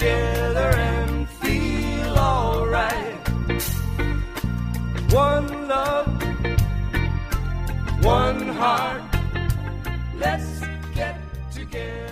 together and feel alright. One love, one heart, let's get together.